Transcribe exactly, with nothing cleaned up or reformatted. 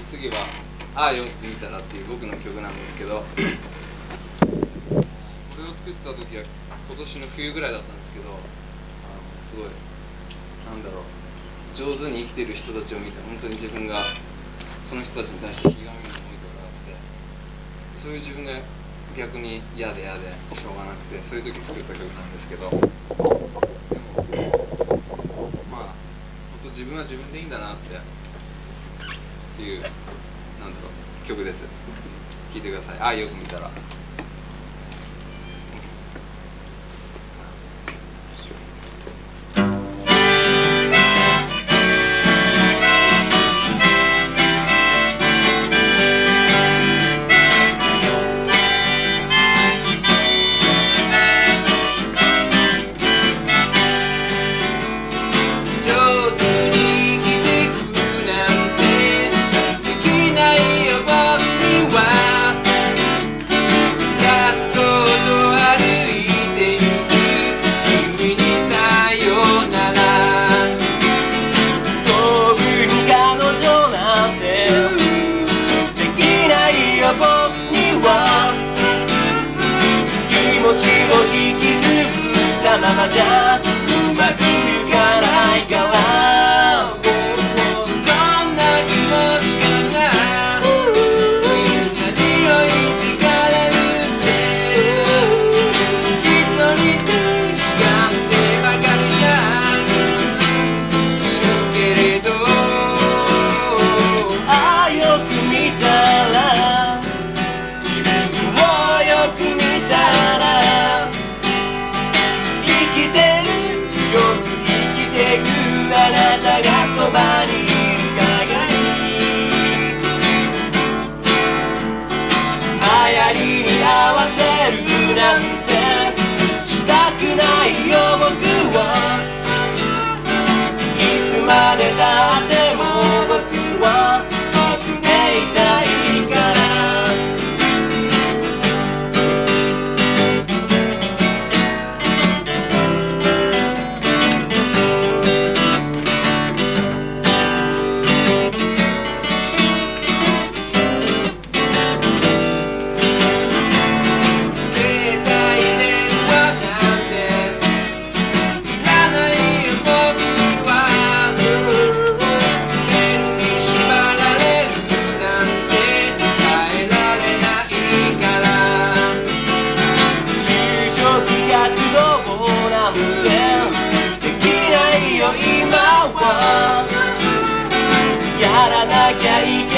次は「ああよく見たら」っていう僕の曲なんですけど、これを作った時は今年の冬ぐらいだったんですけど、あのすごいなんだろう、上手に生きてる人たちを見て本当に自分がその人たちに対してひがみの思いとかがあって、そういう自分が逆に嫌で嫌でしょうがなくて、そういう時作った曲なんですけど、でもまあ本当自分は自分でいいんだなってっていう、なんだろう、曲です。聴いてください。ああよく見たら。 ままじゃうまくいかないから、どんな気持ちかな、みんなに置いてかれるって一人で頑張ってばかりじゃするけれど、ああよく見たら、自分をよく見たら、あなたがそばにいる限り、流行りに合わせるなんてしたくないよ僕は。いつまでたっても僕は僕でいたいから。今はやらなきゃいけない